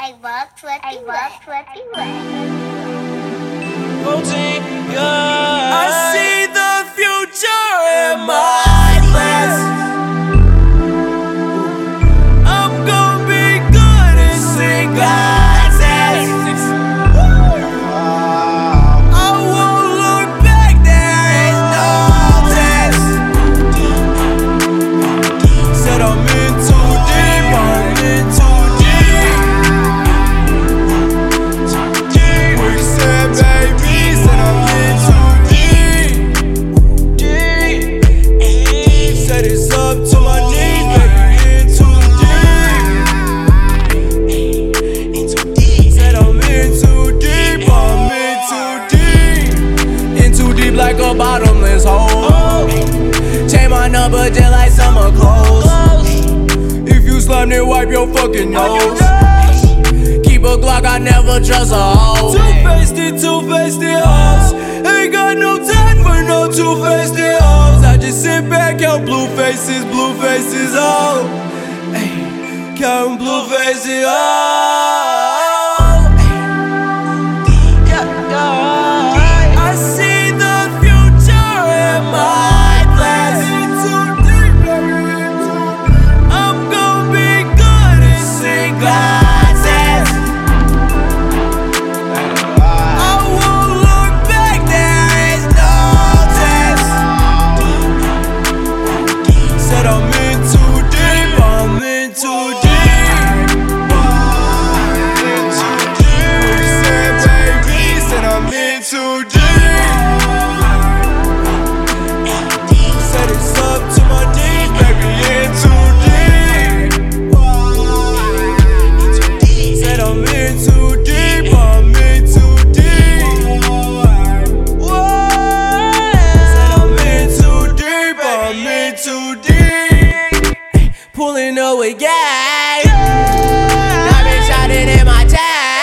I see the future in my class. I'm gonna be good and sing God's ass. I won't look back, there is no test. Said I'm in too deep, I'm in too deep. Quicksand, baby, said I'm in too deep. Said it's up to my knees, baby, in too deep. Said I'm in too deep, I'm in too deep. In too deep like a bottomless hole. Change my number just like summer clothes. If you slime, then wipe your fucking nose. Keep a Glock, I never trust a hoe. Two-faced hoes. Ain't got no time for no two-faced hoes. I just sit back, count blue faces, oh. Ay, count blue faces, oh. I see the future in my class. I'm gonna be good and sing God's ass. I won't look back, there is no test. Said I'm in too deep, I'm in too deep. Said baby, said I'm in too deep. Said it's up to my knees, baby, in too deep. Said I'm in too deep, I'm in too deep. Said I'm in too deep, I'm in too deep. Pulling up with gang. I've been shouting in my tank.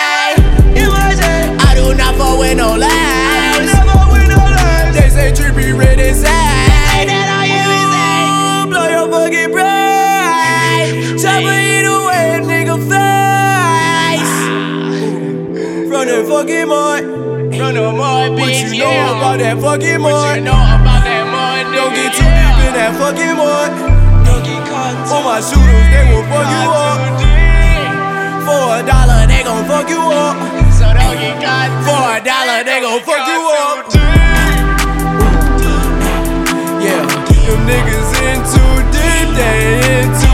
I do not fuck with no lies. They say trippy red inside. Blow your fucking brain. Chopper eat away a nigga face. From that fucking mud. What you know about that fucking mud? Don't get too deep in that fucking mud. For my shooters, they will fuck you up. For $1, they gon' fuck you up. For $1, they gon' fuck you up. Yeah, them niggas in too deep, they in too